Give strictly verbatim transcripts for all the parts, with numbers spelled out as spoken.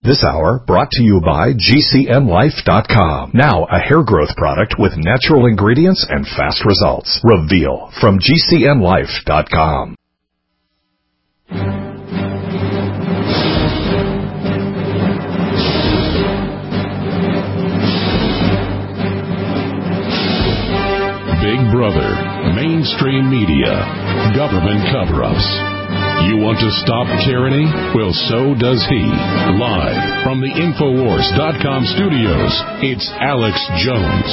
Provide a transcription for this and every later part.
This hour brought to you by G C N Life dot com. Now a hair growth product with natural ingredients and fast results. Reveal from G C N Life dot com. Big Brother, mainstream media, government cover-ups. You want to stop tyranny? Well, so does he. Live from the Infowars dot com studios, it's Alex Jones.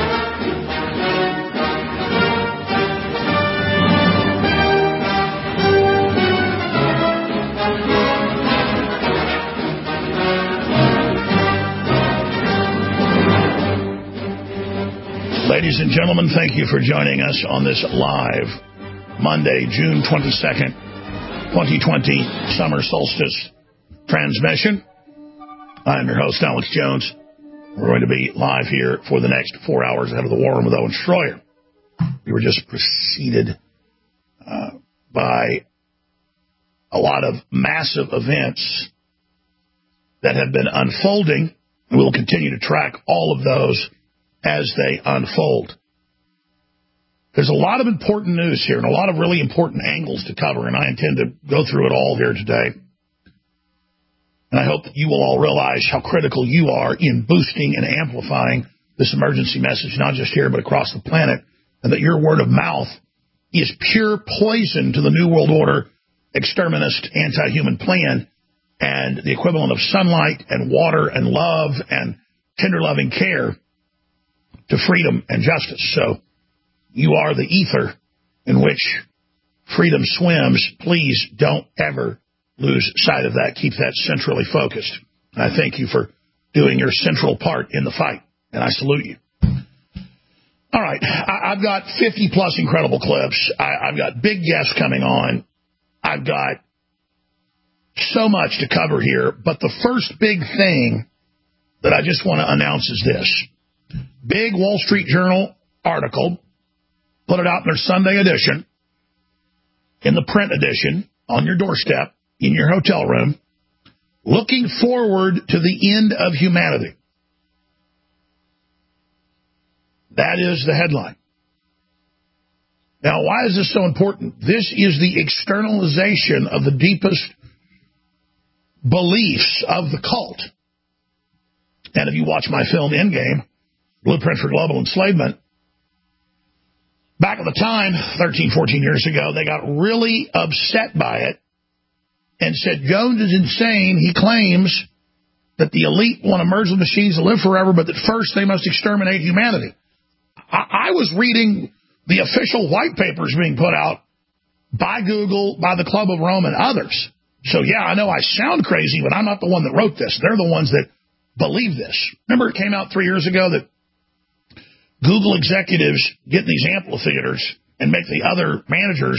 Ladies and gentlemen, thank you for joining us on this live Monday, June twenty-second, twenty twenty summer solstice transmission. I'm your host, Alex Jones. We're going to be live here for the next four hours ahead of the War Room with Owen Schroyer. We were just preceded uh, by a lot of massive events that have been unfolding, and we'll continue to track all of those as they unfold. There's a lot of important news here and a lot of really important angles to cover, and I intend to go through it all here today. And I hope that you will all realize how critical you are in boosting and amplifying this emergency message, not just here but across the planet, and that your word of mouth is pure poison to the New World Order, exterminist, anti-human plan, and the equivalent of sunlight and water and love and tender loving care to freedom and justice. So you are the ether in which freedom swims. Please don't ever lose sight of that. Keep that centrally focused. And I thank you for doing your central part in the fight, and I salute you. All right, I, I've got fifty plus incredible clips. I, I've got big guests coming on. I've got so much to cover here, but the first big thing that I just want to announce is this. Big Wall Street Journal article, put it out in their Sunday edition, in the print edition, on your doorstep, in your hotel room, looking forward to the end of humanity. That is the headline. Now, why is this so important? This is the externalization of the deepest beliefs of the cult. And if you watch my film Endgame, Blueprint for Global Enslavement, back at the time, thirteen, fourteen years ago, they got really upset by it and said, Jones is insane. He claims that the elite want to merge the machines to live forever, but that first they must exterminate humanity. I, I was reading the official white papers being put out by Google, by the Club of Rome, and others. So, yeah, I know I sound crazy, but I'm not the one that wrote this. They're the ones that believe this. Remember it came out three years ago that Google executives get these amphitheaters and make the other managers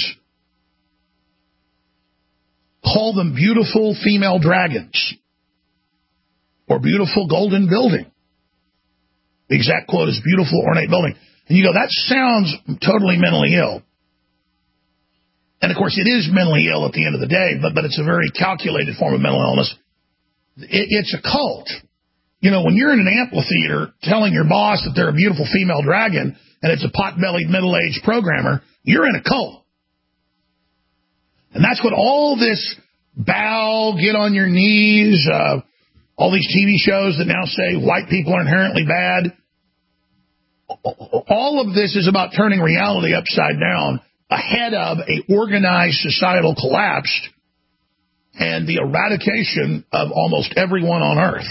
call them beautiful female dragons or beautiful golden building. The exact quote is beautiful ornate building. And you go, that sounds totally mentally ill. And, of course, it is mentally ill at the end of the day, but, but it's a very calculated form of mental illness. It, it's a cult. You know, when you're in an amphitheater telling your boss that they're a beautiful female dragon and it's a pot-bellied middle-aged programmer, you're in a cult. And that's what all this bow, get on your knees, uh, all these T V shows that now say white people are inherently bad, all of this is about turning reality upside down ahead of a organized societal collapse and the eradication of almost everyone on Earth.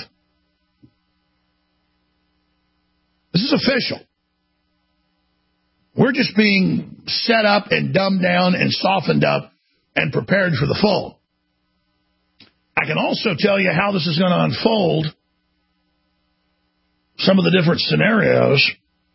This is official. We're just being set up and dumbed down and softened up and prepared for the fall. I can also tell you how this is going to unfold, some of the different scenarios,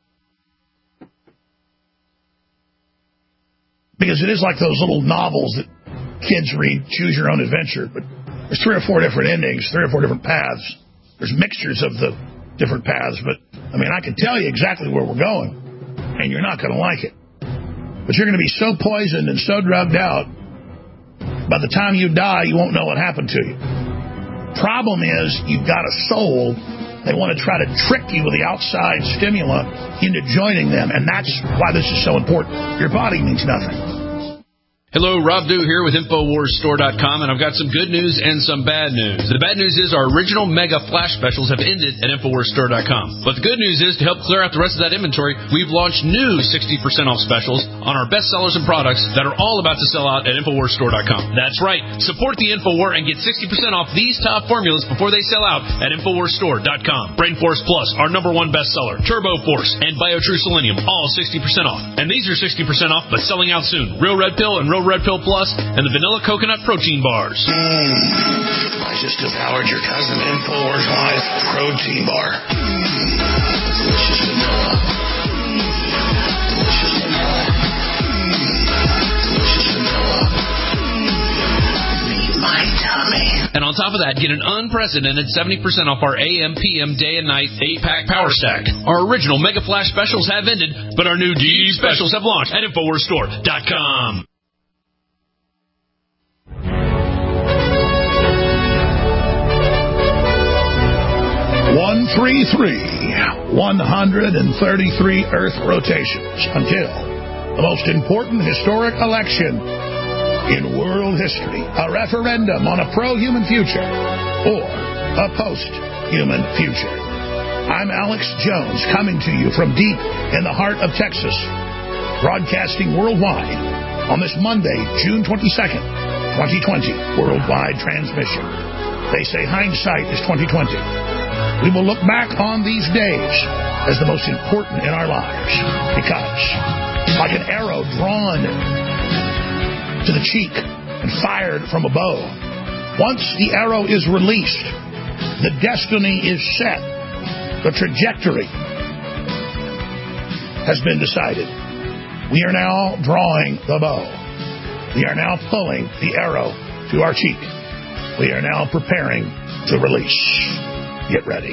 because it is like those little novels that kids read, Choose Your Own Adventure, but there's three or four different endings, three or four different paths. There's mixtures of the different paths, but I mean, I can tell you exactly where we're going, and you're not going to like it. But you're going to be so poisoned and so drugged out, by the time you die, you won't know what happened to you. Problem is, you've got a soul. They want to try to trick you with the outside stimuli into joining them, and that's why this is so important. Your body means nothing. Hello, Rob Dew here with Infowars Store dot com, and I've got some good news and some bad news. The bad news is our original mega flash specials have ended at Infowars Store dot com. But the good news is, to help clear out the rest of that inventory, we've launched new sixty percent off specials on our best sellers and products that are all about to sell out at Infowars Store dot com. That's right. Support the Infowar and get sixty percent off these top formulas before they sell out at Infowars Store dot com. Brain Force Plus, our number one bestseller, Turbo Force, and BioTrue Selenium, all sixty percent off. And these are sixty percent off, but selling out soon. Real Red Pill and Real Red Pill Plus, and the Vanilla Coconut Protein Bars. Mm. I just devoured your cousin InfoWars Live Protein Bar. Mm. Delicious vanilla. Mm. Delicious vanilla. Mm. Delicious vanilla. Mm. Meet my tummy. And on top of that, get an unprecedented seventy percent off our A M, P M, day and night eight pack Power Stack. Our original Mega Flash specials have ended, but our new D E specials have launched at Infowars Store dot com. one three three, one hundred thirty-three Earth rotations until the most important historic election in world history, a referendum on a pro-human future or a post-human future. I'm Alex Jones, coming to you from deep in the heart of Texas, broadcasting worldwide on this Monday, June twenty-second, twenty twenty, worldwide transmission. They say hindsight is twenty twenty. We will look back on these days as the most important in our lives because, like an arrow drawn to the cheek and fired from a bow, once the arrow is released, the destiny is set. The trajectory has been decided. We are now drawing the bow. We are now pulling the arrow to our cheek. We are now preparing to release. Get ready.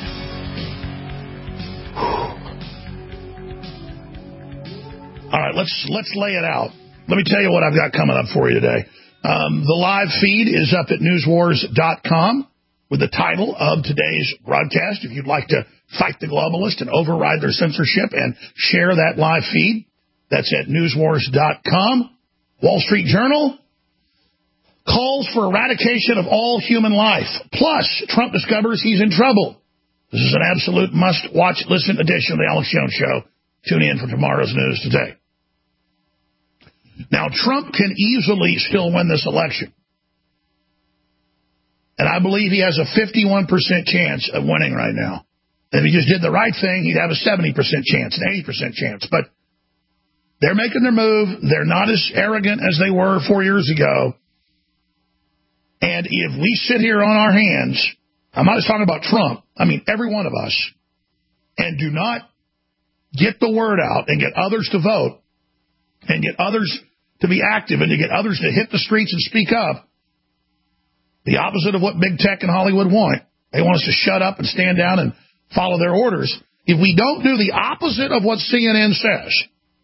All right, let's let's lay it out. Let me tell you what I've got coming up for you today. Um, the live feed is up at news wars dot com with the title of today's broadcast. If you'd like to fight the globalists and override their censorship and share that live feed, that's at news wars dot com. Wall Street Journal calls for eradication of all human life. Plus, Trump discovers he's in trouble. This is an absolute must-watch, listen edition of the Alex Jones Show. Tune in for tomorrow's news today. Now, Trump can easily still win this election. And I believe he has a fifty-one percent chance of winning right now. And if he just did the right thing, he'd have a seventy percent chance, an eighty percent chance. But they're making their move. They're not as arrogant as they were four years ago. And if we sit here on our hands, I'm not just talking about Trump, I mean every one of us, and do not get the word out and get others to vote and get others to be active and to get others to hit the streets and speak up, the opposite of what big tech and Hollywood want. They want us to shut up and stand down and follow their orders. If we don't do the opposite of what C N N says,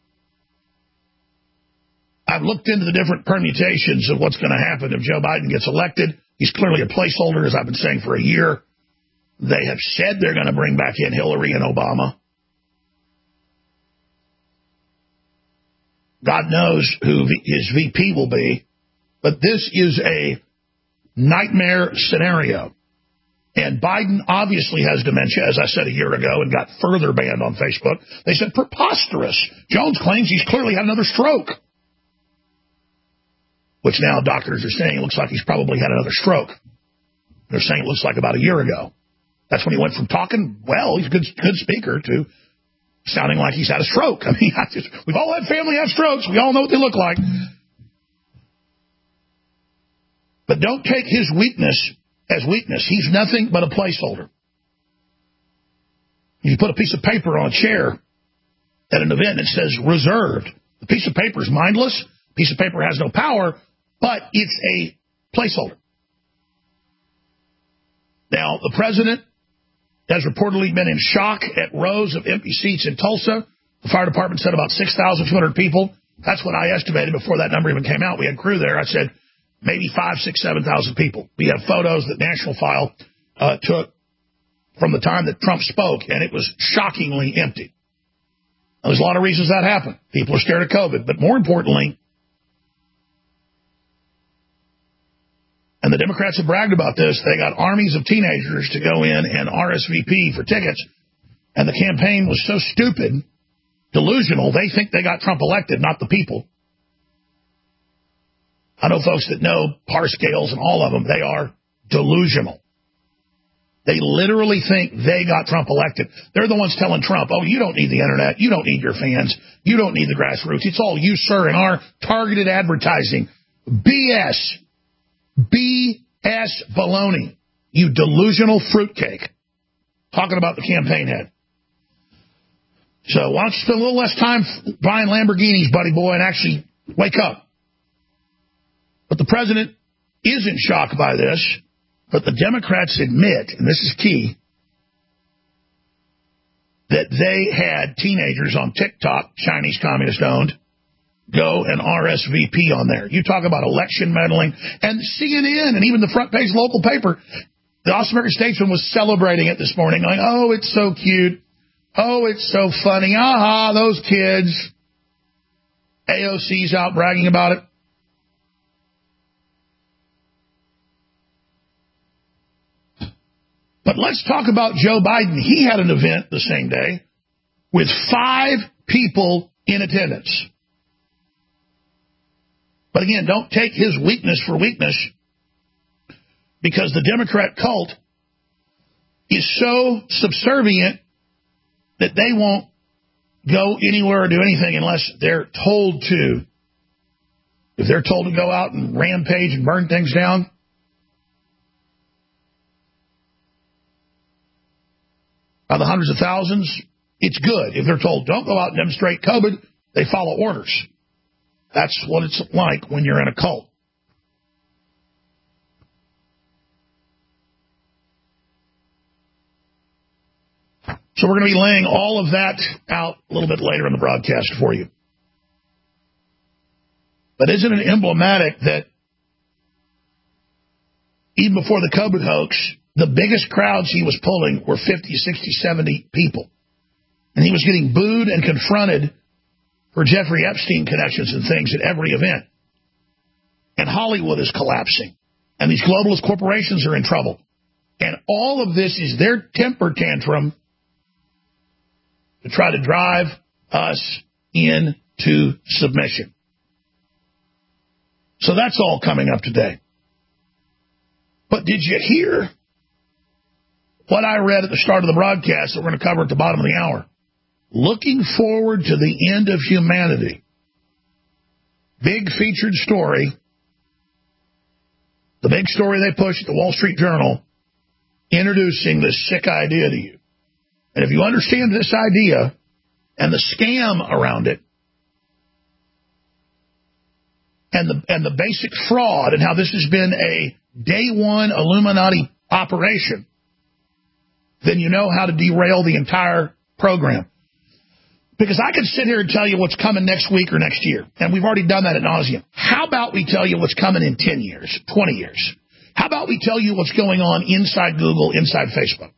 I've looked into the different permutations of what's going to happen if Joe Biden gets elected. He's clearly a placeholder, as I've been saying for a year. They have said they're going to bring back in Hillary and Obama. God knows who his V P will be. But this is a nightmare scenario. And Biden obviously has dementia, as I said a year ago, and got further banned on Facebook. They said preposterous. Jones claims he's clearly had another stroke, which now doctors are saying it looks like he's probably had another stroke. They're saying it looks like about a year ago. That's when he went from talking, well, he's a good, good speaker, to sounding like he's had a stroke. I mean, I just, we've all had family have strokes. We all know what they look like. But don't take his weakness as weakness. He's nothing but a placeholder. You put a piece of paper on a chair at an event and it says reserved. The piece of paper is mindless. The piece of paper has no power, but it's a placeholder. Now, the president has reportedly been in shock at rows of empty seats in Tulsa. The fire department said about six thousand two hundred people. That's what I estimated before that number even came out. We had crew there. I said, maybe five, six, seven thousand people. We have photos that National File uh, took from the time that Trump spoke, and it was shockingly empty. Now, there's a lot of reasons that happened. People are scared of COVID, but more importantly, and the Democrats have bragged about this, they got armies of teenagers to go in and R S V P for tickets, and the campaign was so stupid, delusional, they think they got Trump elected, not the people. I know folks that know Parscales and all of them, they are delusional. They literally think they got Trump elected. They're the ones telling Trump, oh, you don't need the internet, you don't need your fans, you don't need the grassroots. It's all you, sir, and our targeted advertising. B S. B S baloney. You delusional fruitcake. Talking about the campaign head. So why don't you spend a little less time buying Lamborghinis, buddy boy, and actually wake up. But the president isn't shocked by this, but the Democrats admit, and this is key, that they had teenagers on TikTok, Chinese communist owned, go and R S V P on there. You talk about election meddling, and C N N and even the front page local paper, the Austin American Statesman was celebrating it this morning, going, oh, it's so cute. Oh, it's so funny. Aha, those kids. A O C's out bragging about it. But let's talk about Joe Biden. He had an event the same day with five people in attendance. But again, don't take his weakness for weakness, because the Democrat cult is so subservient that they won't go anywhere or do anything unless they're told to. If they're told to go out and rampage and burn things down, by the hundreds of thousands, it's good. If they're told, don't go out and demonstrate COVID, they follow orders. That's what it's like when you're in a cult. So we're going to be laying all of that out a little bit later in the broadcast for you. But isn't it emblematic that even before the COVID hoax, the biggest crowds he was pulling were fifty, sixty, seventy people. And he was getting booed and confronted for Jeffrey Epstein connections and things at every event. And Hollywood is collapsing. And these globalist corporations are in trouble. And all of this is their temper tantrum to try to drive us into submission. So that's all coming up today. But did you hear what I read at the start of the broadcast that we're going to cover at the bottom of the hour? Looking forward to the end of humanity. Big featured story. The big story they pushed at the Wall Street Journal, introducing this sick idea to you. And if you understand this idea and the scam around it, and the and the basic fraud, and how this has been a day one Illuminati operation, then you know how to derail the entire program. Because I could sit here and tell you what's coming next week or next year, and we've already done that ad nauseum. How about we tell you what's coming in ten years, twenty years? How about we tell you what's going on inside Google, inside Facebook?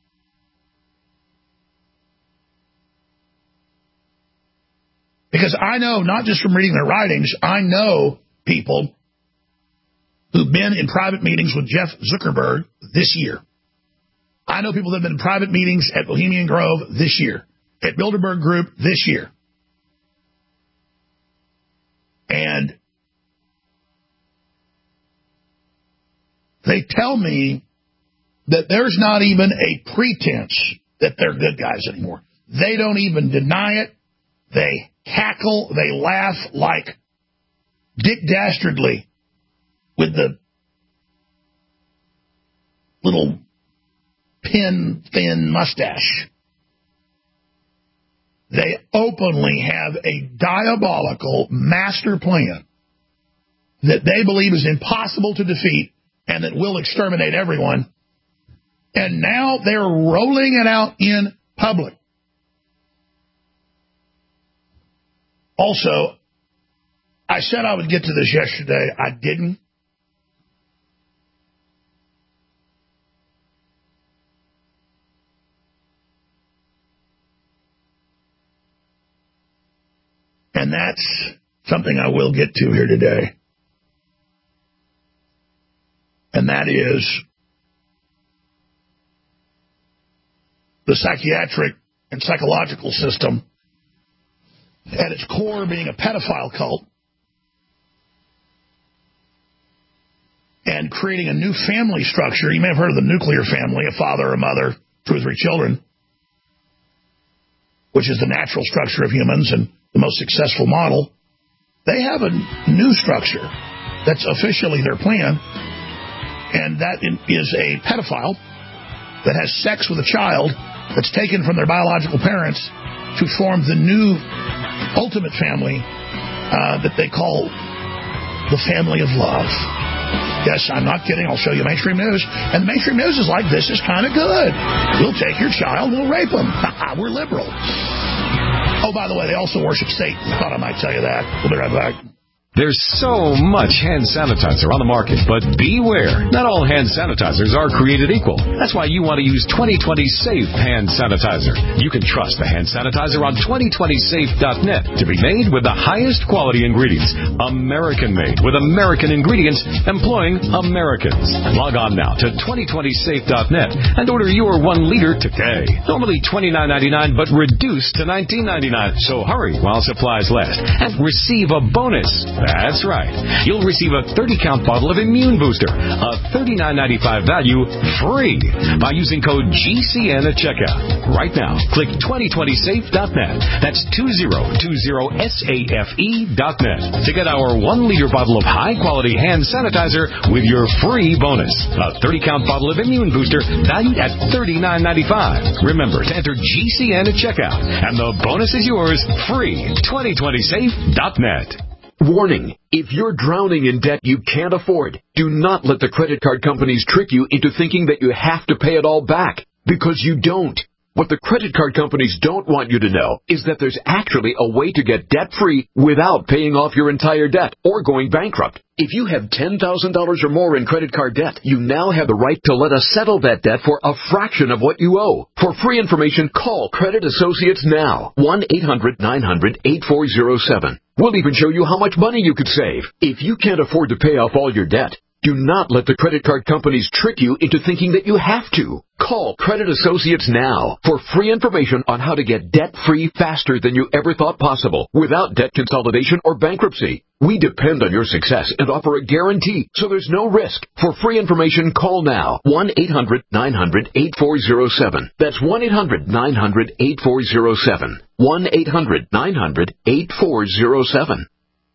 Because I know, not just from reading their writings, I know people who've been in private meetings with Jeff Zuckerberg this year. I know people that have been in private meetings at Bohemian Grove this year, at Bilderberg Group this year. And they tell me that there's not even a pretense that they're good guys anymore. They don't even deny it. They cackle, they laugh like Dick Dastardly with the little pin thin mustache. They openly have a diabolical master plan that they believe is impossible to defeat and that will exterminate everyone. And now they're rolling it out in public. Also, I said I would get to this yesterday. I didn't. And that's something I will get to here today. And that is the psychiatric and psychological system at its core being a pedophile cult and creating a new family structure. You may have heard of the nuclear family, a father, a mother, two or three children, which is the natural structure of humans and the most successful model. They have a new structure that's officially their plan, and that is a pedophile that has sex with a child that's taken from their biological parents to form the new ultimate family uh, that they call the family of love. Yes, I'm not kidding. I'll show you mainstream news. And mainstream news is like, this is kind of good. We'll take your child, we'll rape him. We're liberal. Oh, by the way, they also worship Satan. Thought I might tell you that. We'll be right back. There's so much hand sanitizer on the market, but beware. Not all hand sanitizers are created equal. That's why you want to use twenty twenty Safe Hand Sanitizer. You can trust the hand sanitizer on twenty twenty safe dot net to be made with the highest quality ingredients. American-made with American ingredients employing Americans. Log on now to twenty twenty safe dot net and order your one liter today. Normally twenty-nine ninety-nine, but reduced to nineteen ninety-nine. So hurry while supplies last and receive a bonus. That's right. You'll receive a thirty count bottle of Immune Booster, a thirty-nine ninety-five value, free by using code G C N at checkout. Right now, click twenty twenty safe dot net. That's twenty twenty safe dot net to get our one liter bottle of high-quality hand sanitizer with your free bonus. A thirty count bottle of Immune Booster valued at thirty-nine ninety-five. Remember to enter G C N at checkout, and the bonus is yours free. twenty twenty safe dot net. Warning, if you're drowning in debt you can't afford, do not let the credit card companies trick you into thinking that you have to pay it all back, because you don't. What the credit card companies don't want you to know is that there's actually a way to get debt-free without paying off your entire debt or going bankrupt. If you have ten thousand dollars or more in credit card debt, you now have the right to let us settle that debt for a fraction of what you owe. For free information, call Credit Associates now. one eight hundred nine hundred eight four zero seven. We'll even show you how much money you could save. If you can't afford to pay off all your debt, do not let the credit card companies trick you into thinking that you have to. Call Credit Associates now for free information on how to get debt-free faster than you ever thought possible without debt consolidation or bankruptcy. We depend on your success and offer a guarantee, so there's no risk. For free information, call now. one eight hundred nine hundred eight four zero seven. That's one eight hundred nine hundred eight four zero seven. one eight hundred nine hundred eight four zero seven.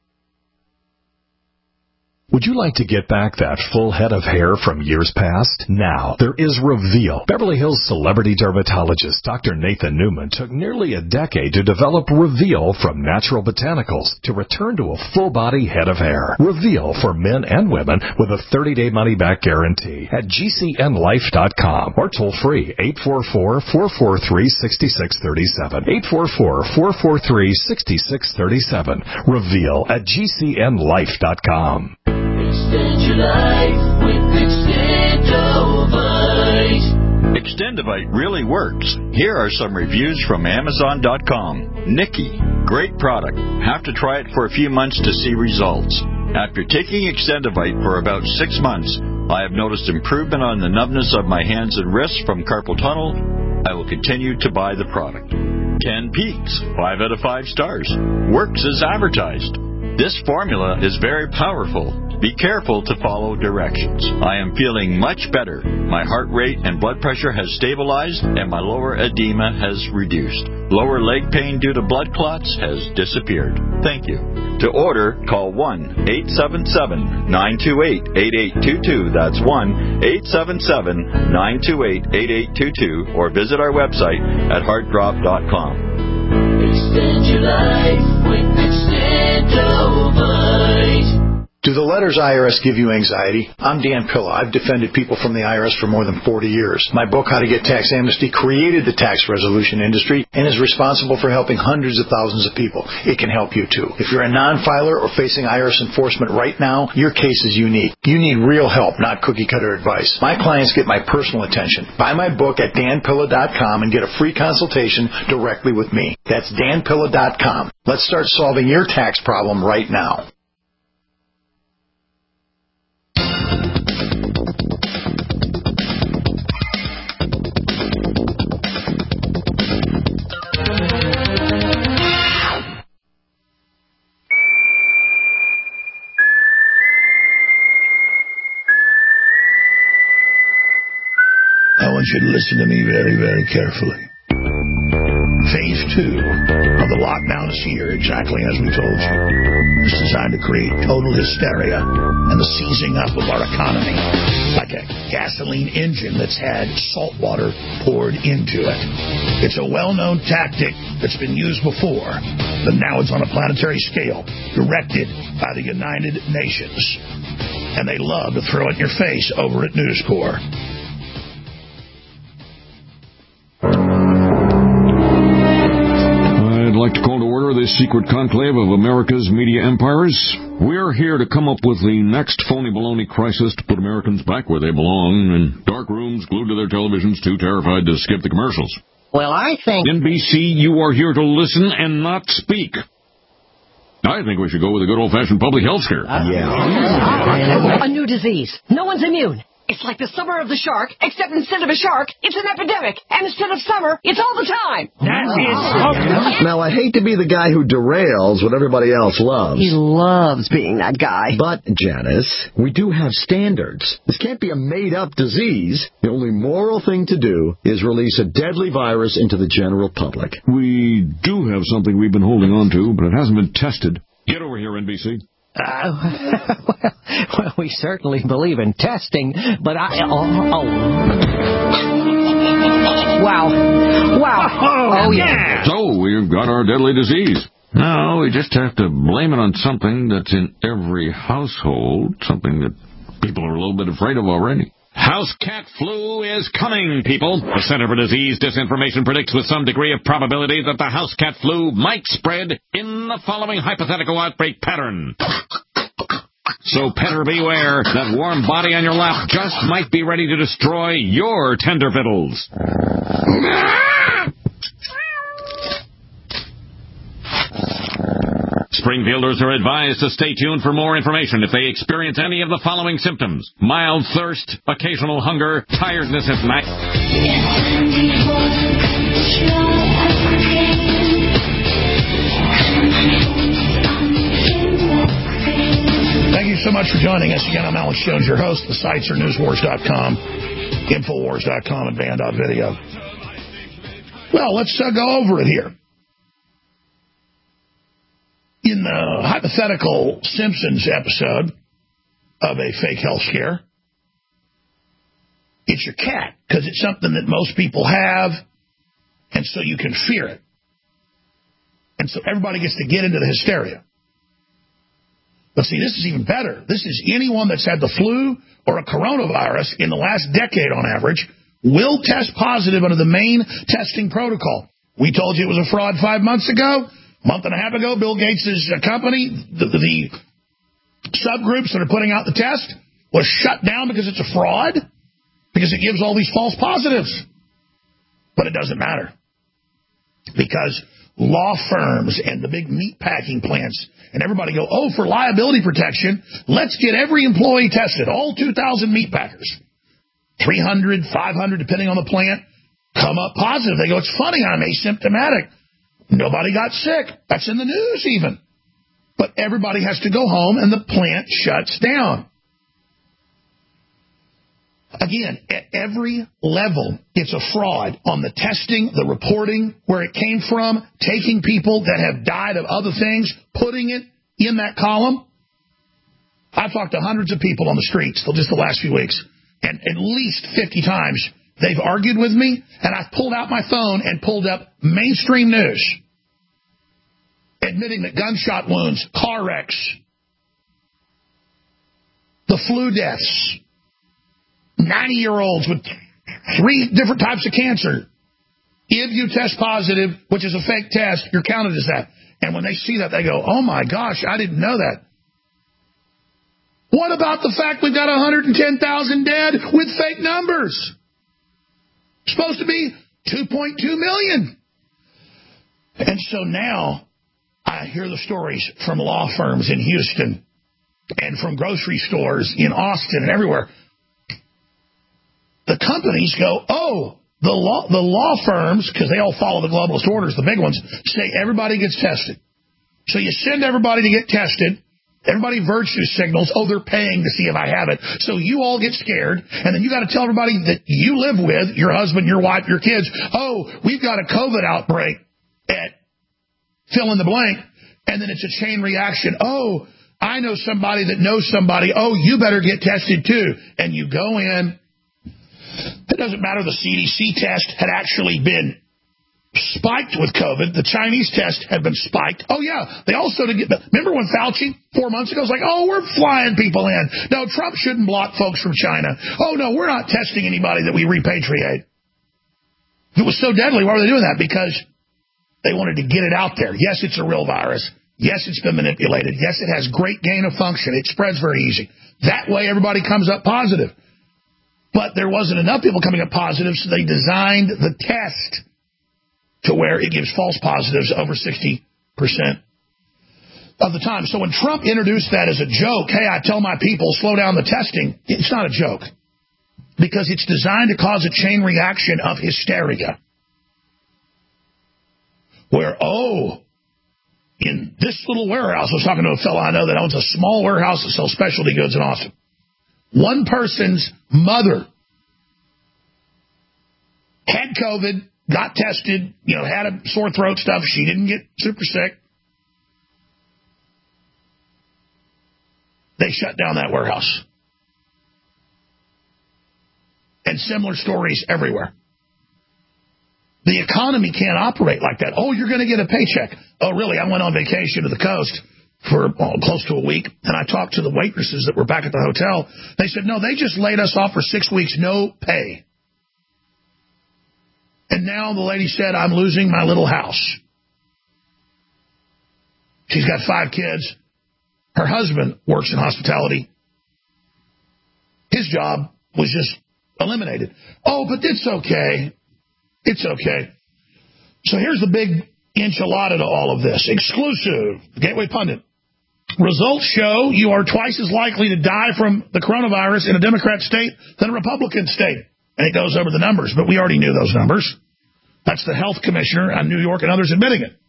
Would you like to get back that full head of hair from years past? Now, there is Reveal. Beverly Hills celebrity dermatologist Doctor Nathan Newman took nearly a decade to develop Reveal from natural botanicals to return to a full-body head of hair. Reveal for men and women with a thirty-day money-back guarantee at G C N life dot com or toll-free eight four four, four four three, six six three seven. eight four four, four four three, six six three seven. Reveal at G C N life dot com. Extend your life with Extendovite. Extendovite really works. Here are some reviews from Amazon dot com. Nikki, great product. Have to try it for a few months to see results. After taking Extendovite for about six months, I have noticed improvement on the numbness of my hands and wrists from carpal tunnel. I will continue to buy the product. Ken Peaks, five out of five stars. Works as advertised. This formula is very powerful. Be careful to follow directions. I am feeling much better. My heart rate and blood pressure has stabilized, and my lower edema has reduced. Lower leg pain due to blood clots has disappeared. Thank you. To order, call one eight seven seven, nine two eight, eight eight two two. That's one eight seven seven, nine two eight, eight eight two two, or visit our website at heart drop dot com. Extend your life with Extendovite. Do the letters I R S give you anxiety? I'm Dan Pilla. I've defended people from the I R S for more than forty years. My book, How to Get Tax Amnesty, created the tax resolution industry and is responsible for helping hundreds of thousands of people. It can help you, too. If you're a non-filer or facing I R S enforcement right now, your case is unique. You need real help, not cookie-cutter advice. My clients get my personal attention. Buy my book at dan pilla dot com and get a free consultation directly with me. That's dan pilla dot com. Let's start solving your tax problem right now. I want you to listen to me very, very carefully. Phase two of the lockdown is here, exactly as we told you. It's designed to create total hysteria and the seizing up of our economy, like a gasoline engine that's had salt water poured into it. It's a well-known tactic that's been used before, but now it's on a planetary scale, directed by the United Nations. And they love to throw it in your face over at News Corps. I'd like to call to order this secret conclave of America's media empires. We're here to come up with the next phony baloney crisis to put Americans back where they belong, in dark rooms glued to their televisions, too terrified to skip the commercials. Well, I think... N B C, you are here to listen and not speak. I think we should go with a good old-fashioned public health scare. Uh, yeah. A new disease. No one's immune. It's like the summer of the shark, except instead of a shark, it's an epidemic. And instead of summer, it's all the time. That is... Now, I hate to be the guy who derails what everybody else loves. He loves being that guy. But, Janice, we do have standards. This can't be a made-up disease. The only moral thing to do is release a deadly virus into the general public. We do have something we've been holding on to, but it hasn't been tested. Get over here, N B C. Uh, well, well, we certainly believe in testing, but I... Oh, oh. Wow. Wow. Oh, yeah. So, we've got our deadly disease. Now, we just have to blame it on something that's in every household, something that people are a little bit afraid of already. House cat flu is coming, people. The Center for Disease Disinformation predicts with some degree of probability that the house cat flu might spread in the following hypothetical outbreak pattern. So, petter beware, that warm body on your lap just might be ready to destroy your tender fiddles. Springfielders are advised to stay tuned for more information if they experience any of the following symptoms: mild thirst, occasional hunger, tiredness at night. Thank you so much for joining us. Again, I'm Alex Jones, your host. The sites are news wars dot com, infowars dot com, and van dot video. Well, let's uh, go over it here. In the hypothetical Simpsons episode of a fake health scare, it's your cat, because it's something that most people have, and so you can fear it. And so everybody gets to get into the hysteria. But see, this is even better. This is anyone that's had the flu or a coronavirus in the last decade on average will test positive under the main testing protocol. We told you it was a fraud five months ago. A month and a half ago, Bill Gates' company, the, the subgroups that are putting out the test, was shut down because it's a fraud, because it gives all these false positives. But it doesn't matter, because law firms and the big meat packing plants and everybody go, oh, for liability protection, let's get every employee tested, all two thousand meat packers, three hundred, five hundred, depending on the plant, come up positive. They go, it's funny, I'm asymptomatic. Nobody got sick. That's in the news even. But everybody has to go home and the plant shuts down. Again, at every level, it's a fraud on the testing, the reporting, where it came from, taking people that have died of other things, putting it in that column. I've talked to hundreds of people on the streets just the last few weeks, and at least fifty times they've argued with me, and I've pulled out my phone and pulled up mainstream news, admitting that gunshot wounds, car wrecks, the flu deaths. ninety-year-olds with three different types of cancer. If you test positive, which is a fake test, you're counted as that. And when they see that, they go, oh, my gosh, I didn't know that. What about the fact we've got one hundred ten thousand dead with fake numbers? Supposed to be two point two million. And so now I hear the stories from law firms in Houston and from grocery stores in Austin and everywhere. The companies go, oh, the law, the law firms, because they all follow the globalist orders, the big ones, say everybody gets tested. So you send everybody to get tested. Everybody virtue signals, oh, they're paying to see if I have it. So you all get scared, and then you got to tell everybody that you live with, your husband, your wife, your kids, oh, we've got a COVID outbreak at fill in the blank, and then it's a chain reaction. Oh, I know somebody that knows somebody. Oh, you better get tested too. And you go in. It doesn't matter. The C D C test had actually been spiked with COVID. The Chinese test had been spiked. Oh, yeah. They also did get. Remember when Fauci, four months ago, was like, oh, we're flying people in. No, Trump shouldn't block folks from China. Oh, no, we're not testing anybody that we repatriate. If it was so deadly, why were they doing that? Because they wanted to get it out there. Yes, it's a real virus. Yes, it's been manipulated. Yes, it has great gain of function. It spreads very easy. That way, everybody comes up positive. But there wasn't enough people coming up positive, so they designed the test to where it gives false positives over sixty percent of the time. So when Trump introduced that as a joke, hey, I tell my people, slow down the testing, it's not a joke. Because it's designed to cause a chain reaction of hysteria. Where, oh, in this little warehouse, I was talking to a fellow I know that owns a small warehouse that sells specialty goods in Austin. One person's mother had COVID, got tested, you know, had a sore throat stuff. She didn't get super sick. They shut down that warehouse. And similar stories everywhere. The economy can't operate like that. Oh, you're going to get a paycheck. Oh, really? I went on vacation to the coast for oh, close to a week, and I talked to the waitresses that were back at the hotel. They said, no, they just laid us off for six weeks, no pay. And now the lady said, I'm losing my little house. She's got five kids. Her husband works in hospitality. His job was just eliminated. Oh, but it's okay. It's okay. So here's the big enchilada to all of this. Exclusive. Gateway Pundit. Results show you are twice as likely to die from the coronavirus in a Democrat state than a Republican state. And it goes over the numbers, but we already knew those numbers. That's the health commissioner in New York and others admitting it.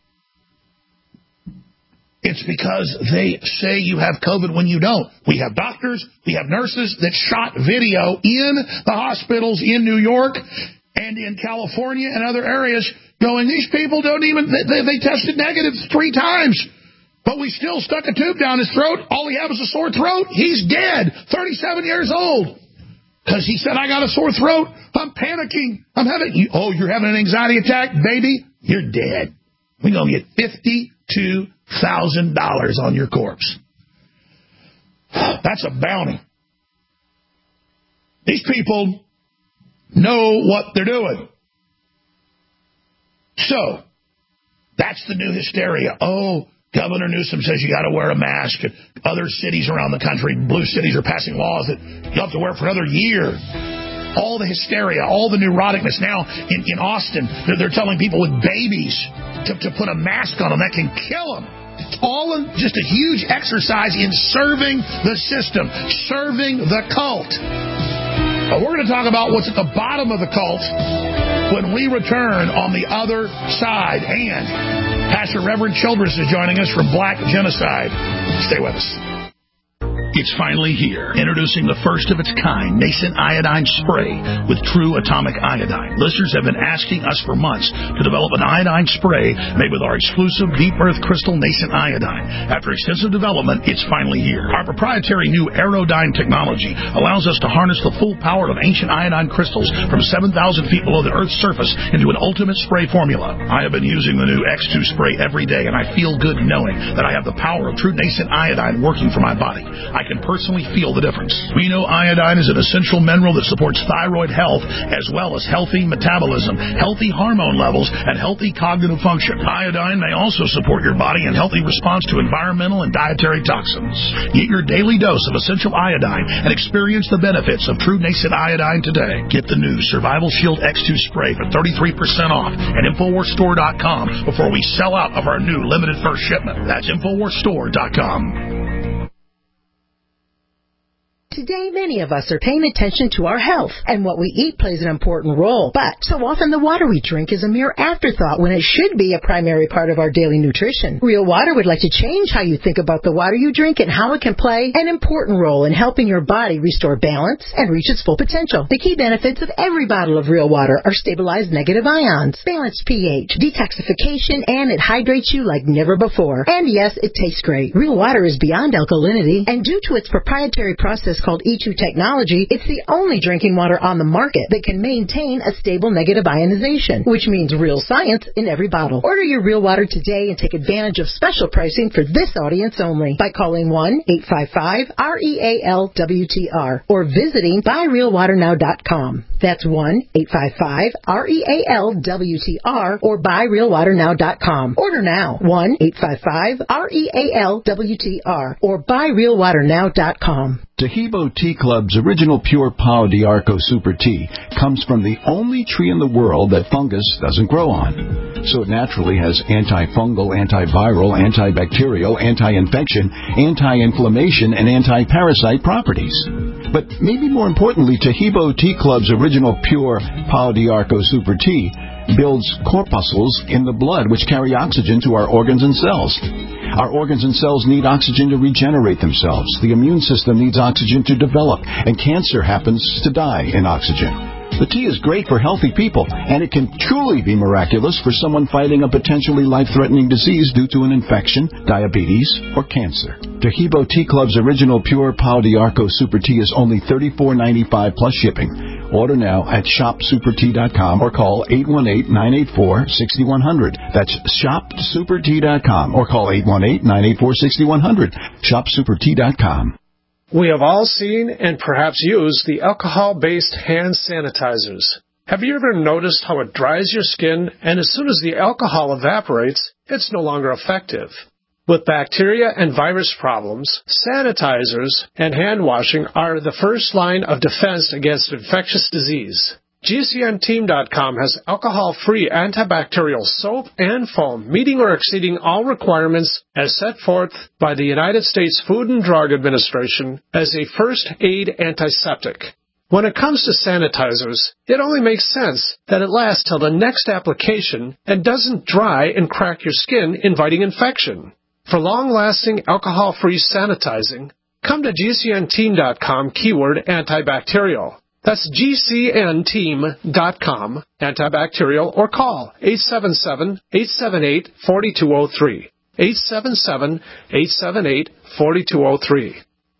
It's because they say you have COVID when you don't. We have doctors, we have nurses that shot video in the hospitals in New York and in California and other areas going, these people don't even, they, they tested negative three times, but we still stuck a tube down his throat. All he had was a sore throat. He's dead, thirty-seven years old. Because he said, I got a sore throat. I'm panicking. I'm having, you, oh, you're having an anxiety attack, baby? You're dead. We're going to get fifty-two thousand dollars on your corpse. That's a bounty. These people know what they're doing. So, that's the new hysteria. Oh, Governor Newsom says you got to wear a mask. Other cities around the country, blue cities, are passing laws that you have to wear it for another year. All the hysteria, all the neuroticness. Now, in, in Austin, they're, they're telling people with babies to, to put a mask on them. That can kill them. All in just a huge exercise in serving the system, serving the cult. But we're going to talk about what's at the bottom of the cult when we return on the other side. And Pastor Reverend Childress is joining us from Black Genocide. Stay with us. It's finally here, introducing the first of its kind nascent iodine spray with true atomic iodine. Listeners have been asking us for months to develop an iodine spray made with our exclusive deep earth crystal nascent iodine. After extensive development, it's finally here. Our proprietary new Aerodyne technology allows us to harness the full power of ancient iodine crystals from seven thousand feet below the Earth's surface into an ultimate spray formula. I have been using the new X two spray every day, and I feel good knowing that I have the power of true nascent iodine working for my body. I can personally feel the difference. We know iodine is an essential mineral that supports thyroid health as well as healthy metabolism, healthy hormone levels, and healthy cognitive function. Iodine may also support your body in healthy response to environmental and dietary toxins. Get your daily dose of essential iodine and experience the benefits of True Nascent Iodine today. Get the new Survival Shield X two spray for thirty-three percent off at Infowars Store dot com before we sell out of our new limited first shipment. That's Infowars Store dot com. Today, many of us are paying attention to our health, and what we eat plays an important role. But so often the water we drink is a mere afterthought when it should be a primary part of our daily nutrition. Real Water would like to change how you think about the water you drink and how it can play an important role in helping your body restore balance and reach its full potential. The key benefits of every bottle of Real Water are stabilized negative ions, balanced pH, detoxification, and it hydrates you like never before. And yes, it tastes great. Real Water is beyond alkalinity, and due to its proprietary process called E two technology, it's the only drinking water on the market that can maintain a stable negative ionization, which means real science in every bottle. Order your Real Water today and take advantage of special pricing for this audience only by calling one eight five five R E A L W T R or visiting buy real water now dot com. That's one eight five five R E A L W T R or buy real water now dot com. Order now, one eight five five R E A L W T R or buy real water now dot com. Taheebo Tea Club's original pure Pau d'Arco Super Tea comes from the only tree in the world that fungus doesn't grow on. So it naturally has antifungal, antiviral, antibacterial, anti-infection, anti-inflammation, and anti-parasite properties. But maybe more importantly, Taheebo Tea Club's original pure Pau d'Arco Super Tea builds corpuscles in the blood which carry oxygen to our organs and cells. Our organs and cells need oxygen to regenerate themselves. The immune system needs oxygen to develop, and cancer happens to die in oxygen. The tea is great for healthy people, and it can truly be miraculous for someone fighting a potentially life-threatening disease due to an infection, diabetes, or cancer. Taheebo Tea Club's original pure Pau d'Arco Super Tea is only thirty-four ninety-five plus shipping. Order now at shop super tea dot com or call eight one eight, nine eight four, six one zero zero. That's shop super tea dot com or call eight one eight, nine eight four, six one zero zero. shop super tea dot com. We have all seen and perhaps used the alcohol-based hand sanitizers. Have you ever noticed how it dries your skin, and as soon as the alcohol evaporates, it's no longer effective? With bacteria and virus problems, sanitizers and hand washing are the first line of defense against infectious disease. G C N team dot com has alcohol-free antibacterial soap and foam, meeting or exceeding all requirements as set forth by the United States Food and Drug Administration as a first-aid antiseptic. When it comes to sanitizers, it only makes sense that it lasts till the next application and doesn't dry and crack your skin, inviting infection. For long-lasting alcohol-free sanitizing, come to G C N team dot com keyword antibacterial. That's G C N team dot com, antibacterial, or call eight seven seven, eight seven eight, four two zero three. eight seven seven, eight seven eight, four two zero three.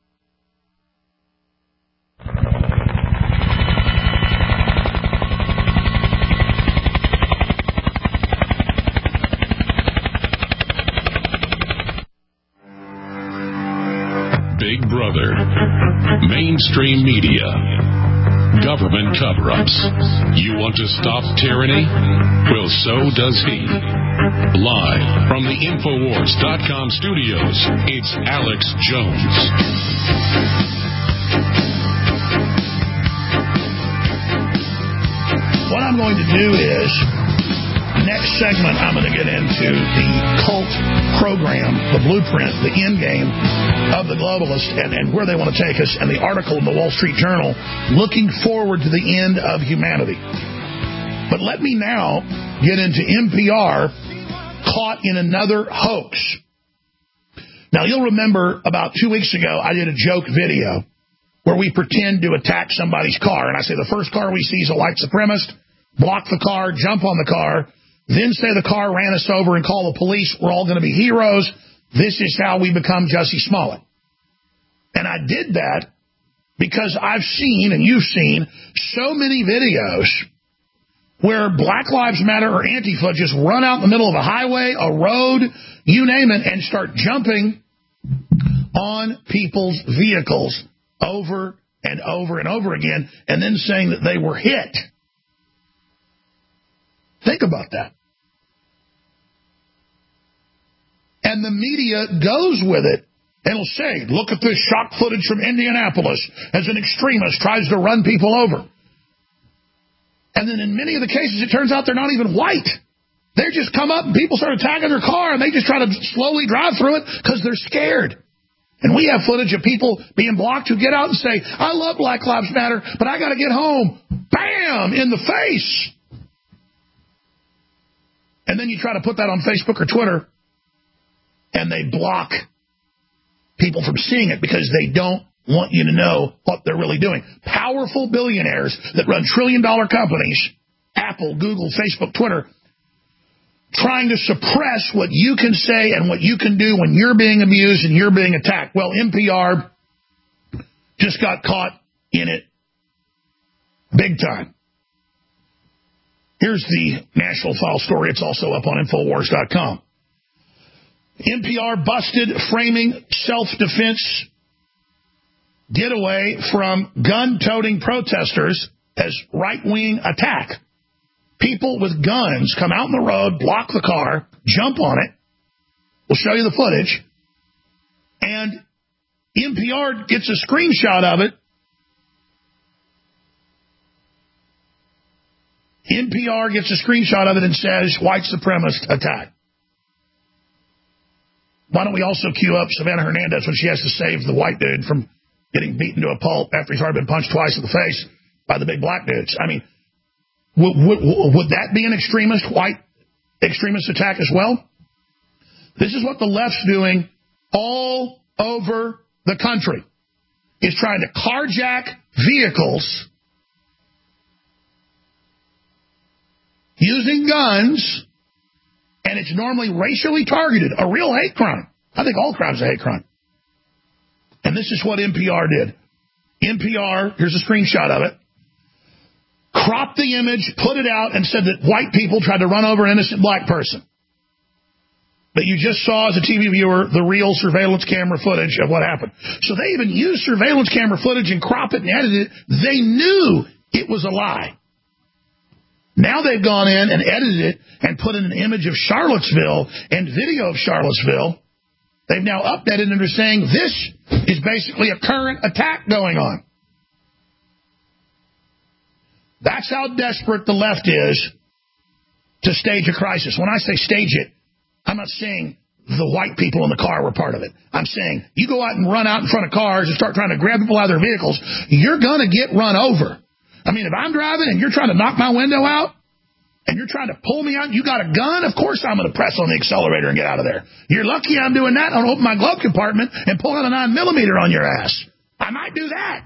Big Brother, mainstream media, government cover-ups. You want to stop tyranny? Well, so does he. Live from the Infowars dot com studios, it's Alex Jones. What I'm going to do is, next segment, I'm going to get into the cult program, the blueprint, the end game of the globalists, and, and where they want to take us, and the article in the Wall Street Journal looking forward to the end of humanity. But let me now get into N P R caught in another hoax. Now, you'll remember about two weeks ago, I did a joke video where we pretend to attack somebody's car, and I say the first car we see is a white supremacist, block the car, jump on the car, then say the car ran us over and call the police. We're all going to be heroes. This is how we become Jussie Smollett. And I did that because I've seen, and you've seen, so many videos where Black Lives Matter or Antifa just run out in the middle of a highway, a road, you name it, and start jumping on people's vehicles over and over and over again, and then saying that they were hit. Think about that. And the media goes with it. And it'll say, look at this shock footage from Indianapolis as an extremist tries to run people over. And then in many of the cases, it turns out they're not even white. They just come up and people start attacking their car and they just try to slowly drive through it because they're scared. And we have footage of people being blocked who get out and say, I love Black Lives Matter, but I got to get home. Bam! In the face. And then you try to put that on Facebook or Twitter and they block people from seeing it because they don't want you to know what they're really doing. Powerful billionaires that run trillion-dollar companies, Apple, Google, Facebook, Twitter, trying to suppress what you can say and what you can do when you're being abused and you're being attacked. Well, N P R just got caught in it big time. Here's the National File story. It's also up on Infowars dot com. N P R busted framing self-defense getaway from gun-toting protesters as right-wing attack. People with guns come out in the road, block the car, jump on it. We'll show you the footage. And N P R gets a screenshot of it. N P R gets a screenshot of it and says, white supremacist attack. Why don't we also cue up Savannah Hernandez when she has to save the white dude from getting beaten to a pulp after he's already been punched twice in the face by the big black dudes? I mean, would, would, would that be an extremist, white extremist attack as well? This is what the left's doing all over the country, is trying to carjack vehicles using guns. And it's normally racially targeted, a real hate crime. I think all crimes are hate crime. And this is what N P R did. N P R, here's a screenshot of it, cropped the image, put it out, and said that white people tried to run over an innocent black person. But you just saw, as a T V viewer, the real surveillance camera footage of what happened. So they even used surveillance camera footage and crop it and edit it. They knew it was a lie. Now they've gone in and edited it and put in an image of Charlottesville and video of Charlottesville. They've now updated and are saying this is basically a current attack going on. That's how desperate the left is to stage a crisis. When I say stage it, I'm not saying the white people in the car were part of it. I'm saying you go out and run out in front of cars and start trying to grab people out of their vehicles, you're going to get run over. I mean, if I'm driving and you're trying to knock my window out and you're trying to pull me out and you got a gun, of course I'm going to press on the accelerator and get out of there. You're lucky I'm doing that. I'll open my glove compartment and pull out a nine millimeter on your ass. I might do that.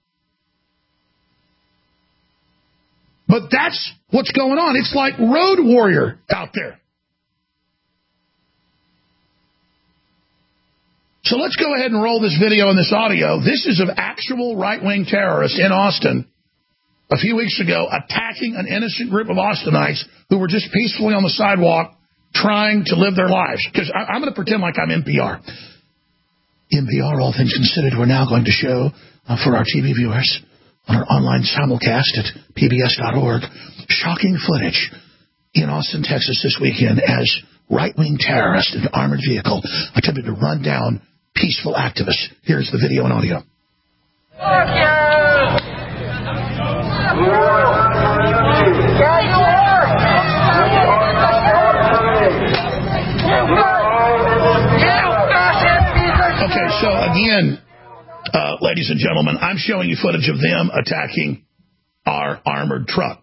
But that's what's going on. It's like Road Warrior out there. So let's go ahead and roll this video and this audio. This is of actual right-wing terrorists in Austin a few weeks ago attacking an innocent group of Austinites who were just peacefully on the sidewalk trying to live their lives. Because I'm going to pretend like I'm N P R. N P R, all things considered, we're now going to show uh, for our T V viewers on our online simulcast at P B S dot org shocking footage in Austin, Texas this weekend as right-wing terrorists in an armored vehicle attempted to run down peaceful activists. Here's the video and audio. Fuck you! Okay, so again, uh, ladies and gentlemen, I'm showing you footage of them attacking our armored truck.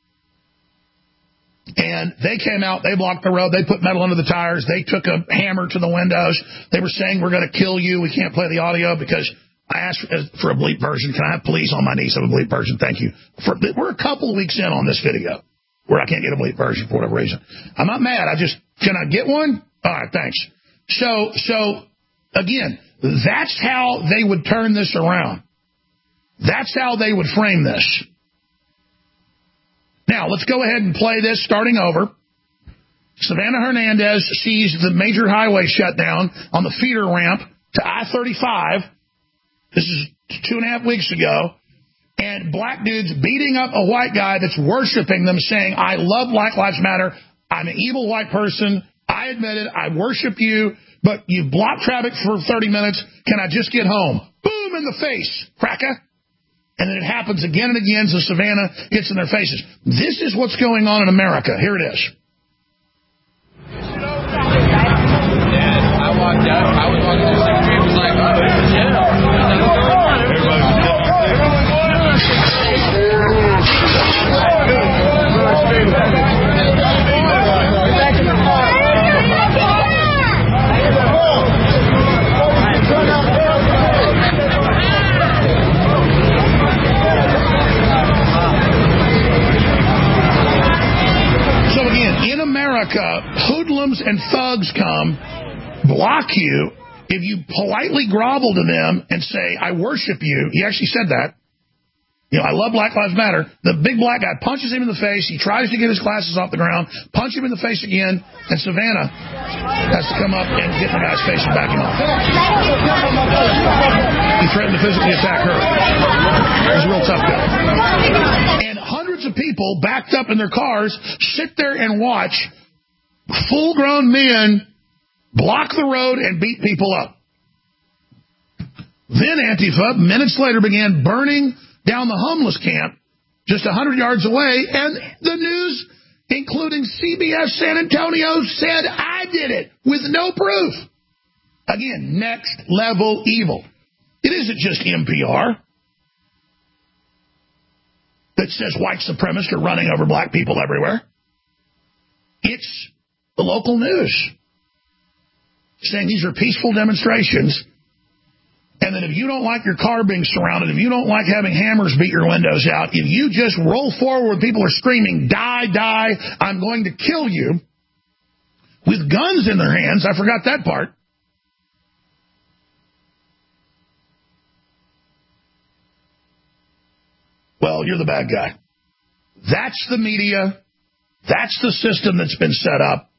And they came out, they blocked the road, they put metal under the tires, they took a hammer to the windows. They were saying, we're going to kill you, we can't play the audio because I asked for a bleep version. Can I have please on my knees have a bleep version? Thank you. For, we're a couple of weeks in on this video where I can't get a bleep version for whatever reason. I'm not mad. I just, can I get one? All right, thanks. So, so again, that's how they would turn this around. That's how they would frame this. Now, let's go ahead and play this starting over. Savannah Hernandez sees the major highway shut down on the feeder ramp to I thirty-five. This is two and a half weeks ago. And black dudes beating up a white guy that's worshiping them, saying, I love Black Lives Matter. I'm an evil white person. I admit it. I worship you. But you blocked traffic for thirty minutes. Can I just get home? Boom in the face, cracker. And then it happens again and again, so Savannah gets in their faces. This is what's going on in America. Here it is. Dad, I walked up. I was walking through sixth Street. It was like, oh, yeah. So again, in America, hoodlums and thugs come, block you. If you politely grovel to them and say, I worship you, he actually said that. You know, I love Black Lives Matter. The big black guy punches him in the face. He tries to get his glasses off the ground, punch him in the face again, and Savannah has to come up and get the guy's face and back him off. He threatened to physically attack her. He's a real tough guy. And hundreds of people backed up in their cars sit there and watch full-grown men block the road and beat people up. Then Antifa, minutes later, began burning down the homeless camp just one hundred yards away, and the news, including C B S San Antonio, said I did it with no proof. Again, next level evil. It isn't just N P R that says white supremacists are running over black people everywhere. It's the local news saying these are peaceful demonstrations. And that if you don't like your car being surrounded, if you don't like having hammers beat your windows out, if you just roll forward, people are screaming, die, die, I'm going to kill you, with guns in their hands, I forgot that part. Well, you're the bad guy. That's the media. That's the system that's been set up.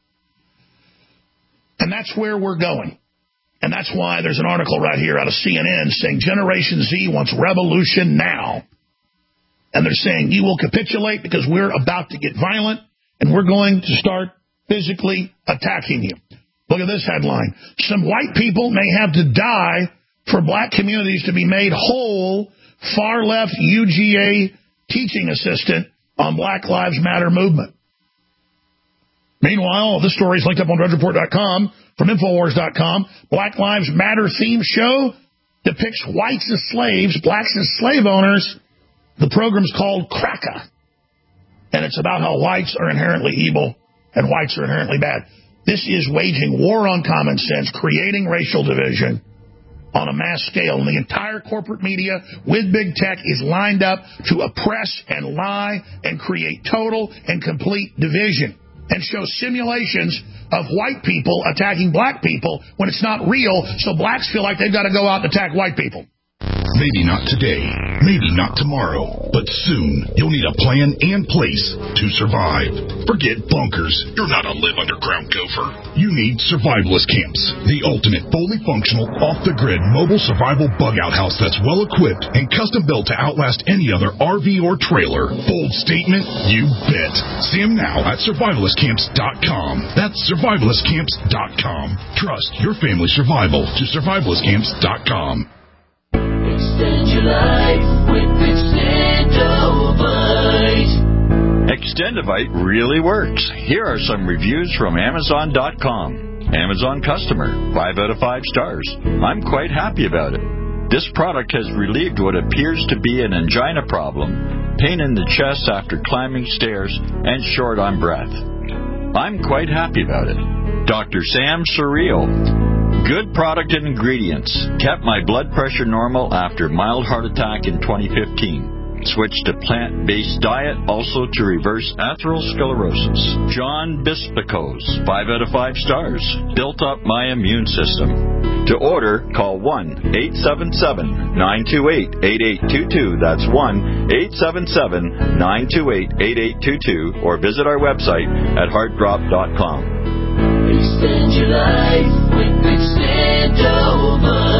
And that's where we're going. And that's why there's an article right here out of C N N saying Generation Z wants revolution now. And they're saying you will capitulate because we're about to get violent and we're going to start physically attacking you. Look at this headline. Some white people may have to die for black communities to be made whole. Far left U G A teaching assistant on Black Lives Matter movement. Meanwhile, this story is linked up on Drudge Report dot com. From Infowars dot com, Black Lives Matter theme show depicts whites as slaves, blacks as slave owners. The program's called Cracker. And it's about how whites are inherently evil and whites are inherently bad. This is waging war on common sense, creating racial division on a mass scale. And the entire corporate media with big tech is lined up to oppress and lie and create total and complete division. And show simulations of white people attacking black people when it's not real, so blacks feel like they've got to go out and attack white people. Maybe not today, maybe not tomorrow, but soon you'll need a plan and place to survive. Forget bunkers. You're not a live underground gopher. You need survivalist camps, the ultimate fully functional, off-the-grid mobile survival bug-out house that's well-equipped and custom-built to outlast any other R V or trailer. Bold statement? You bet. See them now at survivalist camps dot com. That's survivalist camps dot com. Trust your family's survival to survivalist camps dot com. Extend your life with Extendovite. Extendovite really works. Here are some reviews from Amazon dot com. Amazon customer, five out of five stars. I'm quite happy about it. This product has relieved what appears to be an angina problem, pain in the chest after climbing stairs, and short on breath. I'm quite happy about it. Doctor Sam Surreal. Good product and ingredients. Kept my blood pressure normal after mild heart attack in twenty fifteen. Switched to plant-based diet, also to reverse atherosclerosis. John Bispicos, five out of five stars. Built up my immune system. To order, call one eight seven seven, nine two eight, eight eight two two. That's one eight seven seven, nine two eight, eight eight two two. Or visit our website at heart drop dot com. Extend your life with Extendovite.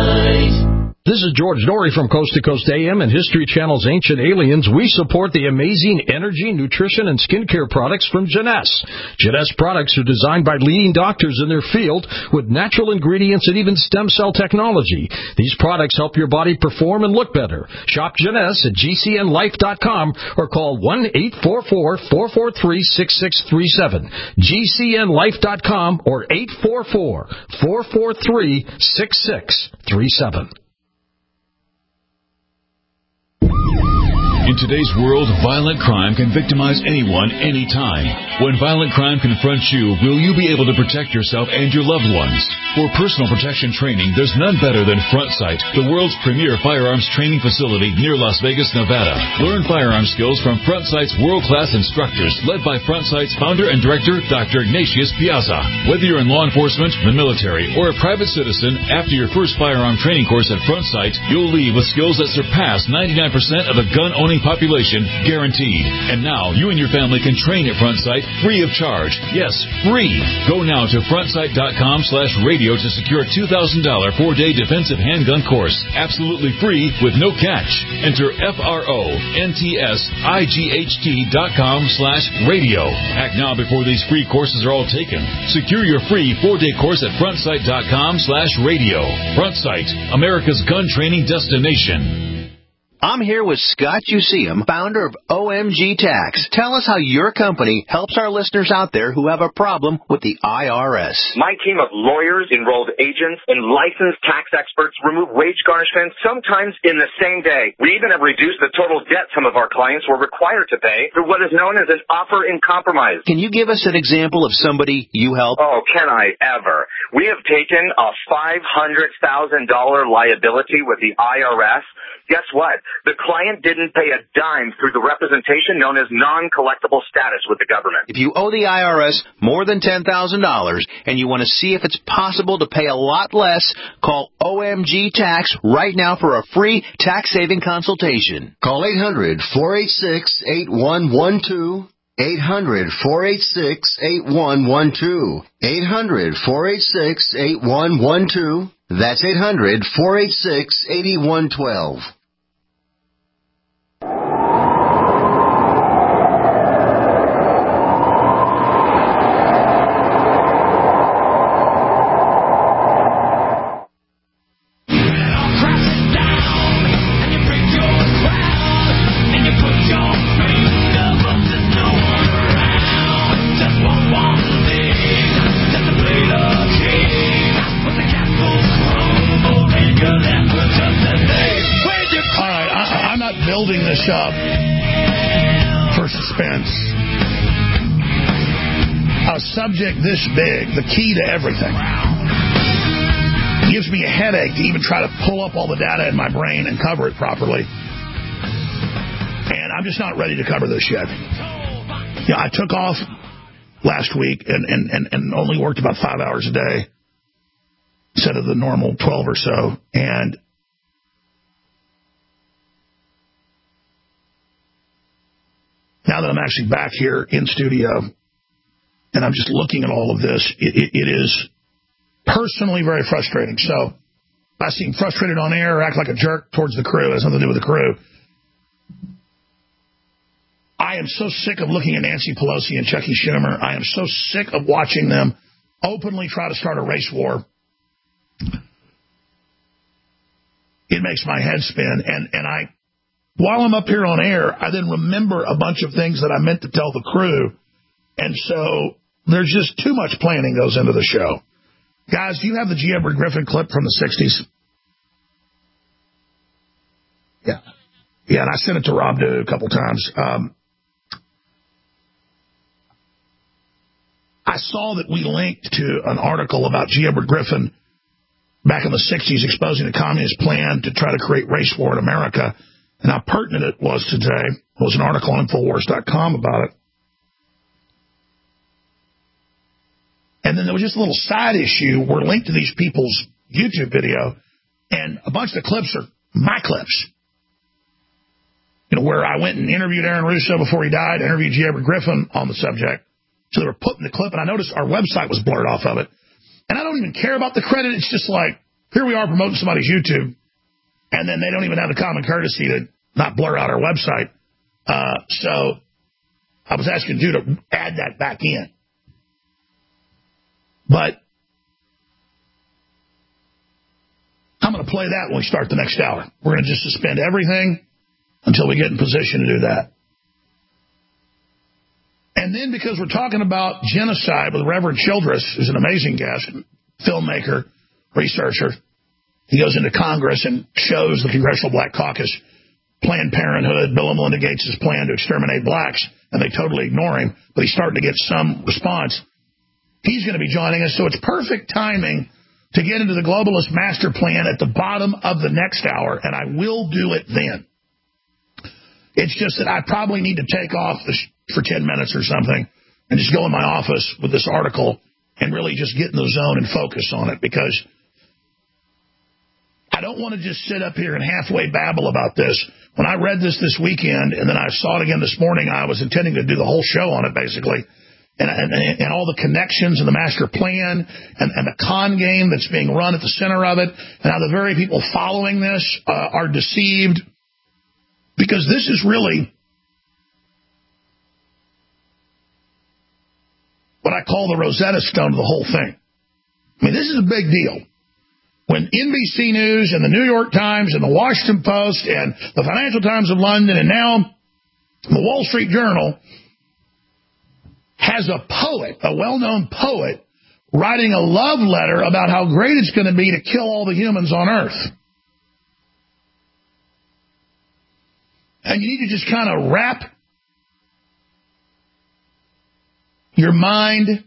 This is George Norrie from Coast to Coast A M and History Channel's Ancient Aliens. We support the amazing energy, nutrition, and skincare products from Jeunesse. Jeunesse products are designed by leading doctors in their field with natural ingredients and even stem cell technology. These products help your body perform and look better. Shop Jeunesse at G C N life dot com or call one eight four four, four four three, six six three seven. G C N life dot com or eight four four, four four three, six six three seven. In today's world, violent crime can victimize anyone, anytime. When violent crime confronts you, will you be able to protect yourself and your loved ones? For personal protection training, there's none better than Front Sight, the world's premier firearms training facility near Las Vegas, Nevada. Learn firearm skills from Front Sight's world-class instructors, led by Front Sight's founder and director, Doctor Ignatius Piazza. Whether you're in law enforcement, the military, or a private citizen, after your first firearm training course at Front Sight, you'll leave with skills that surpass ninety-nine percent of the gun-owning population, guaranteed. And now you and your family can train at Front Sight free of charge. Yes, free. Go now to front sight dot com slash radio to secure a two thousand dollars four-day defensive handgun course. Absolutely free with no catch. Enter F R O N T S I G H T dot com slash radio. Act now before these free courses are all taken. Secure your free four-day course at front sight dot com slash radio. Front Sight, America's gun training destination. I'm here with Scott Useum, founder of O M G Tax. Tell us how your company helps our listeners out there who have a problem with the I R S. My team of lawyers, enrolled agents, and licensed tax experts remove wage garnishments sometimes in the same day. We even have reduced the total debt some of our clients were required to pay through what is known as an offer in compromise. Can you give us an example of somebody you help? Oh, can I ever? We have taken a five hundred thousand dollars liability with the I R S. Guess what? The client didn't pay a dime through the representation known as non-collectible status with the government. If you owe the I R S more than ten thousand dollars and you want to see if it's possible to pay a lot less, call O M G Tax right now for a free tax-saving consultation. Call eight hundred, four eight six, eight one one two. eight hundred, four eight six, eight one one two. eight hundred, four eight six, eight one one two. That's eight hundred, four eight six, eight one one two. Up for suspense. A subject this big, the key to everything, gives me a headache to even try to pull up all the data in my brain and cover it properly. And I'm just not ready to cover this yet. Yeah, I took off last week and, and, and, and only worked about five hours a day instead of the normal twelve or so. And now that I'm actually back here in studio and I'm just looking at all of this, it, it, it is personally very frustrating. So if I seem frustrated on air or act like a jerk towards the crew, it has nothing to do with the crew. I am so sick of looking at Nancy Pelosi and Chucky Schumer. I am so sick of watching them openly try to start a race war. It makes my head spin. And, and I... While I'm up here on air, I then remember a bunch of things that I meant to tell the crew. And so there's just too much planning goes into the show. Guys, do you have the G. Edward Griffin clip from the sixties? Yeah. Yeah, and I sent it to Rob Dew a couple times. Um, I saw that we linked to an article about G. Edward Griffin back in the sixties exposing the communist plan to try to create race war in America. And how pertinent it was today. There was an article on Infowars dot com about it. And then there was just a little side issue. We're linked to these people's YouTube video, and a bunch of the clips are my clips. You know, where I went and interviewed Aaron Russo before he died, interviewed G. Edward Griffin on the subject. So they were putting the clip, and I noticed our website was blurred off of it. And I don't even care about the credit. It's just like, here we are promoting somebody's YouTube. And then they don't even have the common courtesy to not blur out our website. Uh, so I was asking you to add that back in. But I'm going to play that when we start the next hour. We're going to just suspend everything until we get in position to do that. And then because we're talking about genocide with Reverend Childress, who's an amazing guest, filmmaker, researcher, he goes into Congress and shows the Congressional Black Caucus Planned Parenthood, Bill and Melinda Gates' plan to exterminate blacks, and they totally ignore him, but he's starting to get some response. He's going to be joining us, so it's perfect timing to get into the globalist master plan at the bottom of the next hour, and I will do it then. It's just that I probably need to take off for ten minutes or something and just go in my office with this article and really just get in the zone and focus on it, because I don't want to just sit up here and halfway babble about this. When I read this this weekend and then I saw it again this morning, I was intending to do the whole show on it, basically, and, and, and all the connections and the master plan and, and the con game that's being run at the center of it, and how the very people following this uh, are deceived, because this is really what I call the Rosetta Stone of the whole thing. I mean, this is a big deal. When N B C News and the New York Times and the Washington Post and the Financial Times of London and now the Wall Street Journal has a poet, a well-known poet, writing a love letter about how great it's going to be to kill all the humans on Earth. And you need to just kind of wrap your mind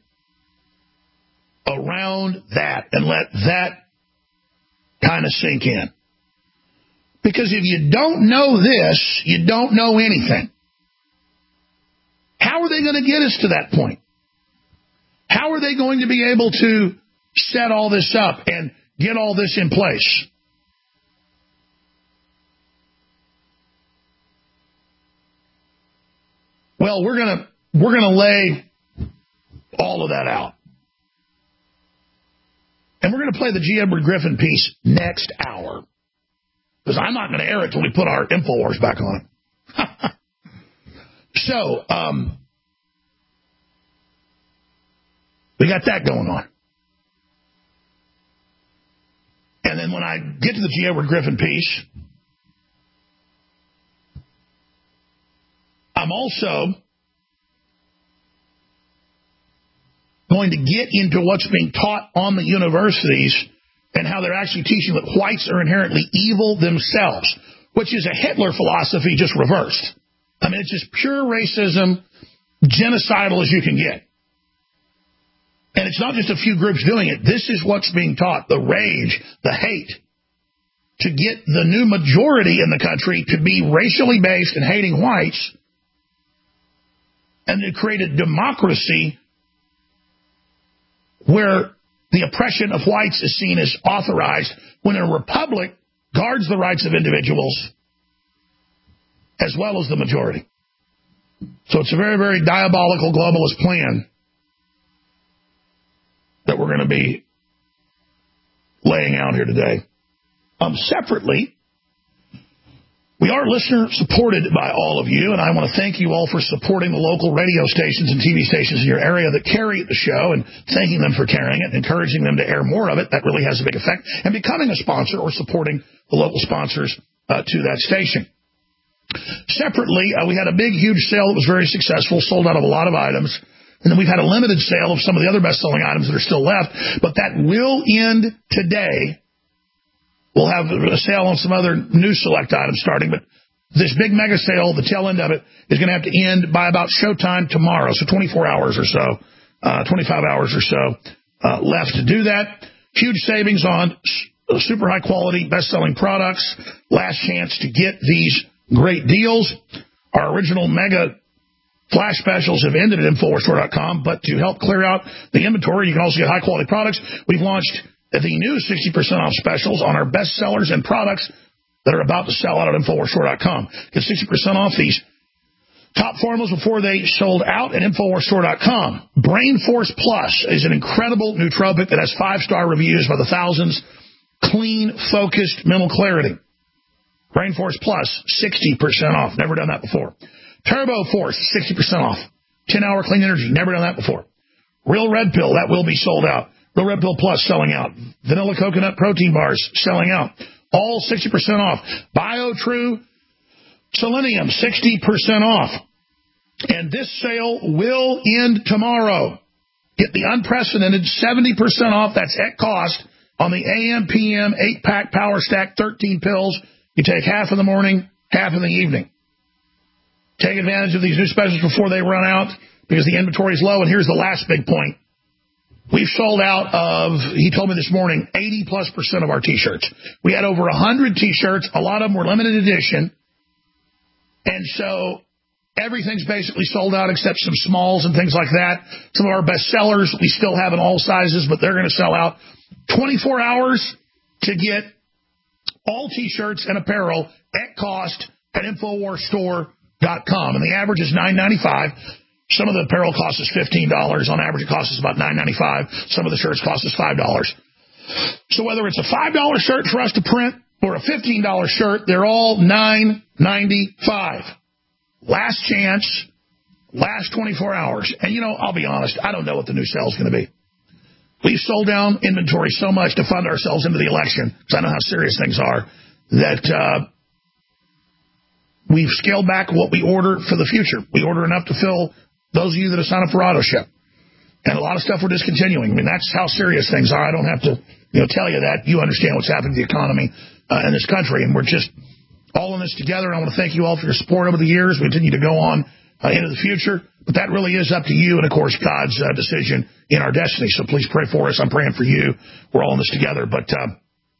around that and let that kind of sink in. Because if you don't know this, you don't know anything. How are they going to get us to that point? How are they going to be able to set all this up and get all this in place? Well, we're going to we're going to lay all of that out. And we're going to play the G. Edward Griffin piece next hour, because I'm not going to air it until we put our InfoWars back on it. So, um, we got that going on. And then when I get to the G. Edward Griffin piece, I'm also going to get into what's being taught on the universities and how they're actually teaching that whites are inherently evil themselves, which is a Hitler philosophy just reversed. I mean, it's just pure racism, genocidal as you can get. And it's not just a few groups doing it. This is what's being taught, the rage, the hate, to get the new majority in the country to be racially based and hating whites, and to create a democracy where the oppression of whites is seen as authorized, when a republic guards the rights of individuals as well as the majority. So it's a very, very diabolical globalist plan that we're going to be laying out here today. Um, separately, we are listener supported by all of you, and I want to thank you all for supporting the local radio stations and T V stations in your area that carry the show, and thanking them for carrying it, encouraging them to air more of it. That really has a big effect. And becoming a sponsor or supporting the local sponsors uh, to that station. Separately, uh, we had a big, huge sale that was very successful, sold out of a lot of items. And then we've had a limited sale of some of the other best-selling items that are still left, but that will end today. We'll have a sale on some other new select items starting, but this big mega sale, the tail end of it, is going to have to end by about showtime tomorrow, so twenty-four hours or so, uh, twenty-five hours or so uh, left to do that. Huge savings on super high-quality, best-selling products. Last chance to get these great deals. Our original mega flash specials have ended at Infowars Store dot com, but to help clear out the inventory, you can also get high-quality products. We've launched the new sixty percent off specials on our best sellers and products that are about to sell out at Infowars Store dot com. Get sixty percent off these top formulas before they sold out at Infowars Store dot com. Brain Force Plus is an incredible nootropic that has five-star reviews by the thousands. Clean, focused mental clarity. Rainforce Plus, sixty percent off. Never done that before. Turbo Force, sixty percent off. ten-hour clean energy. Never done that before. Real Red Pill, that will be sold out. Real Red Pill Plus selling out. Vanilla Coconut Protein Bars selling out. All sixty percent off. BioTrue Selenium, sixty percent off. And this sale will end tomorrow. Get the unprecedented seventy percent off. That's at cost on the A M P M eight-pack Power Stack thirteen pills. You take half in the morning, half in the evening. Take advantage of these new specials before they run out because the inventory is low. And here's the last big point. We've sold out of, he told me this morning, eighty plus percent of our T-shirts. We had over one hundred T-shirts. A lot of them were limited edition. And so everything's basically sold out except some smalls and things like that. Some of our best sellers, we still have in all sizes, but they're going to sell out. twenty-four hours to get all T-shirts and apparel at cost at Infowars Store dot com. And the average is nine ninety-five. Some of the apparel costs us fifteen dollars. On average, it costs us about nine ninety-five. Some of the shirts cost us five dollars. So whether it's a five dollar shirt for us to print or a fifteen dollar shirt, they're all nine ninety-five. Last chance, last twenty-four hours. And, you know, I'll be honest, I don't know what the new sale is going to be. We've sold down inventory so much to fund ourselves into the election, because I know how serious things are, that uh, we've scaled back what we order for the future. We order enough to fill those of you that have signed up for AutoShip. And a lot of stuff we're discontinuing. I mean, that's how serious things are. I don't have to, you know, tell you that. You understand what's happening to the economy uh, in this country, and we're just all in this together. And I want to thank you all for your support over the years. We continue to go on uh, into the future. But that really is up to you and, of course, God's uh, decision in our destiny. So please pray for us. I'm praying for you. We're all in this together. But uh,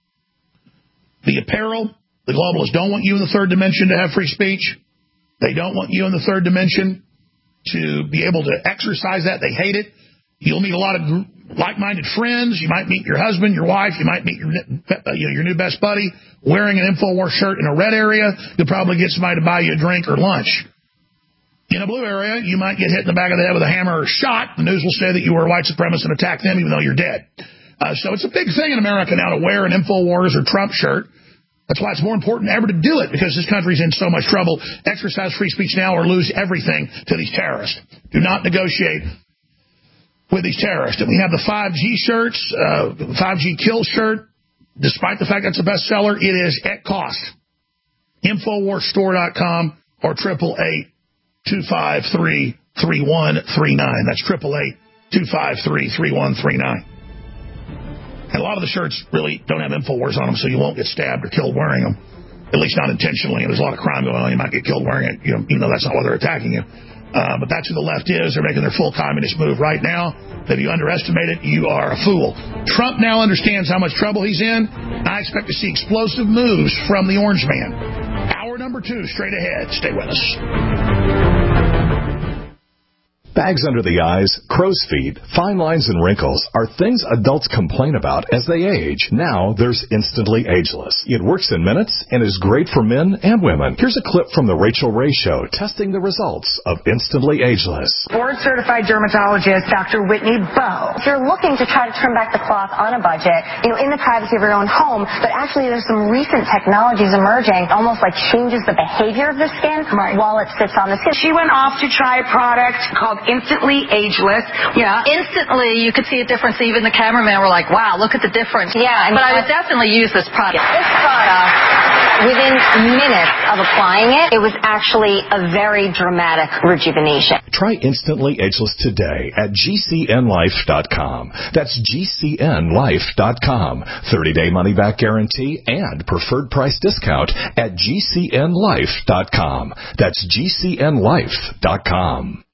the apparel, the globalists don't want you in the third dimension to have free speech. They don't want you in the third dimension to be able to exercise that. They hate it. You'll meet a lot of like-minded friends. You might meet your husband, your wife. You might meet your, uh, you know, your new best buddy wearing an InfoWars shirt in a red area. You'll probably get somebody to buy you a drink or lunch. In a blue area, you might get hit in the back of the head with a hammer or shot. The news will say that you were a white supremacist and attack them even though you're dead. Uh, so it's a big thing in America now to wear an InfoWars or Trump shirt. That's why it's more important ever to do it, because this country's in so much trouble. Exercise free speech now or lose everything to these terrorists. Do not negotiate with these terrorists. And we have the five G shirts, uh, five G kill shirt. Despite the fact that's a bestseller, it is at cost. Infowars Store dot com or triple eight two five three three one three nine. That's triple eight two five three three one three nine. And a lot of the shirts really don't have InfoWars on them, so you won't get stabbed or killed wearing them, at least not intentionally. And there's a lot of crime going on. You might get killed wearing it, you know, even though that's not why they're attacking you. Uh, but that's who the left is. They're making their full communist move right now. If you underestimate it, you are a fool. Trump now understands how much trouble he's in. I expect to see explosive moves from the Orange Man. Hour number two, straight ahead. Stay with us. Bags under the eyes, crow's feet, fine lines, and wrinkles are things adults complain about as they age. Now there's Instantly Ageless. It works in minutes and is great for men and women. Here's a clip from The Rachel Ray Show testing the results of Instantly Ageless. Board-certified dermatologist Doctor Whitney Bowe. If you're looking to try to trim back the cloth on a budget, you know, in the privacy of your own home, but actually there's some recent technologies emerging, almost like changes the behavior of the skin right. while it sits on the skin. She went off to try a product called Instantly Ageless. Yeah, instantly you could see a difference. Even the cameraman were like, wow, look at the difference. Yeah, I mean, but I would definitely use this product. This product, within minutes of applying it, it was actually a very dramatic rejuvenation. Try Instantly Ageless today at G C N life dot com. That's G C N life dot com. thirty-day money-back guarantee and preferred price discount at G C N life dot com. That's G C N life dot com.